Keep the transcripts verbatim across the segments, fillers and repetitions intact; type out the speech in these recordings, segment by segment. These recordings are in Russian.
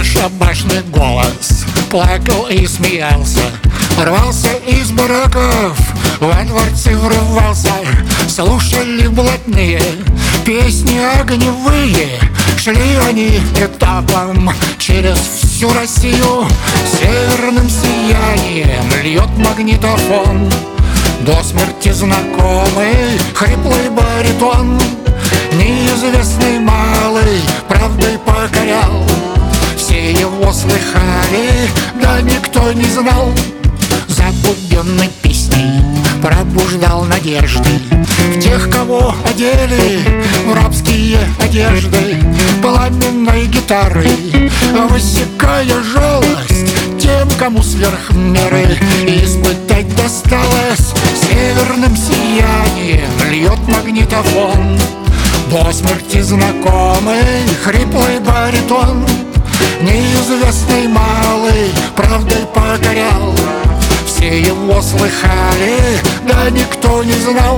бесшабашный голос плакал и смеялся, рвался из бараков, во дворцы врывался. Слушали блатные песни огневые, шли они этапом через всю Россию. Северным сиянием льет магнитофон до смерти знакомый хриплый баритон. Неизвестный малый правдой покорял, все его слыхали, да никто не знал. Забубенной песней пробуждал надежды в тех, кого одели в рабские одежды, пламенной гитарой высекая жалость тем, кому сверх меры испытать досталось. Северным сиянием льет магнитофон до смерти знакомый хриплый баритон. Неизвестный малый правдой покорял, все его слыхали, да никто не знал.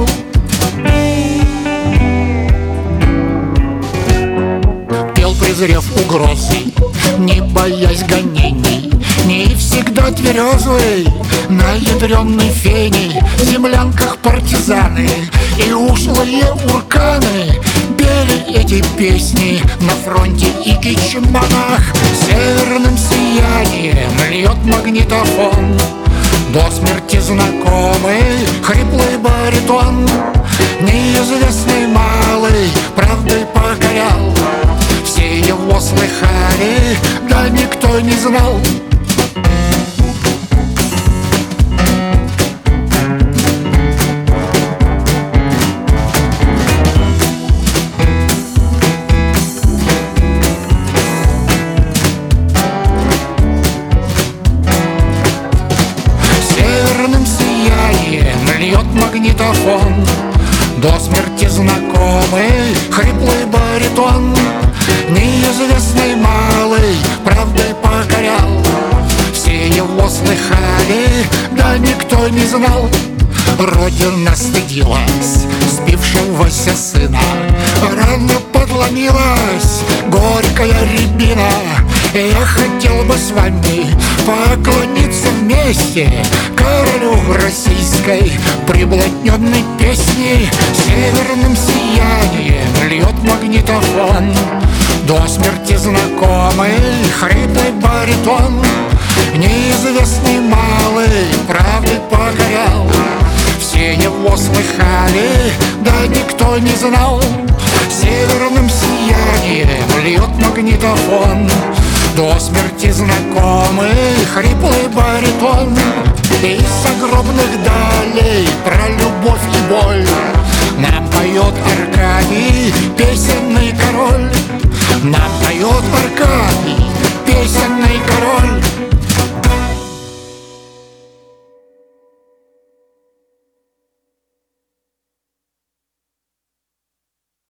Пел, презрев угрозы, не боясь гонений, не всегда тверезый на ядреной фене. В землянках партизаны и ушлые урканы пели эти песни на фронте и кичманах. Северным сиянием льет магнитофон до смерти знакомый хриплый баритон. Неизвестный малый правдой покорял, все его слыхали, да никто не знал. Льет магнитофон до смерти знакомый хриплый баритон. Неизвестный малый правдой покорял, все его слыхали, да никто не знал. Родина стыдилась сбившегося сына, рано подломилась горькая рябина. Я хотел бы с вами поклониться вместе королю российской приблотненной песни. Северным сиянием льет магнитофон до смерти знакомый хриплый баритон. Неизвестный малый правдой покорял, все его слыхали, да никто не знал. Северным сиянием льет магнитофон до смерти знакомый хриплый баритон. Из загробных далей про любовь и боль нам поет Аркадий, песенный король. Нам поет Аркадий, песенный король.